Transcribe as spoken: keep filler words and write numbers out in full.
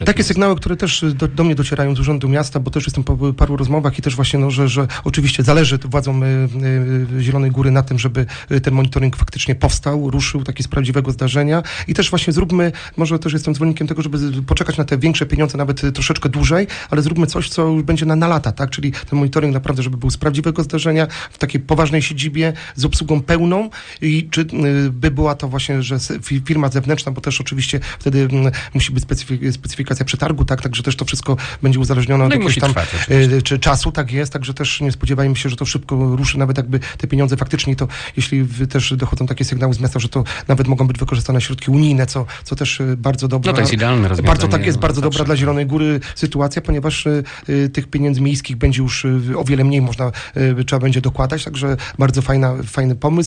Takie sygnały, które też do, do mnie docierają z Urzędu Miasta, bo też jestem po paru rozmowach i też właśnie, no, że, że oczywiście zależy władzom y, y, Zielonej Góry na tym, żeby ten monitoring faktycznie powstał, ruszył taki z prawdziwego zdarzenia i też właśnie zróbmy, może też jestem zwolennikiem tego, żeby poczekać na te większe pieniądze nawet troszeczkę dłużej, ale zróbmy coś, co już będzie na, na lata, tak? Czyli ten monitoring naprawdę, żeby był z prawdziwego zdarzenia, w takiej poważnej siedzibie, z obsługą pełną i czy y, by była to właśnie, że firma zewnętrzna, bo też oczywiście wtedy y, musi być specyfik- specyfikacja przetargu, tak? Także też to wszystko będzie uzależnione od No jakiegoś tam trwać, y, czy czasu, tak jest, także też nie spodziewajmy się, że to szybko ruszy, nawet jakby te pieniądze faktycznie to, jeśli też dochodzą takie sygnały z miasta, że to nawet mogą być wykorzystane środki unijne, co, co też bardzo dobra. No to jest idealne rozwiązanie. Bardzo tak jest, bardzo dobra dla Zielonej Góry sytuacja, ponieważ y, y, tych pieniędzy miejskich będzie już y, o wiele mniej można, y, trzeba będzie dokładać, także bardzo fajna, fajny pomysł.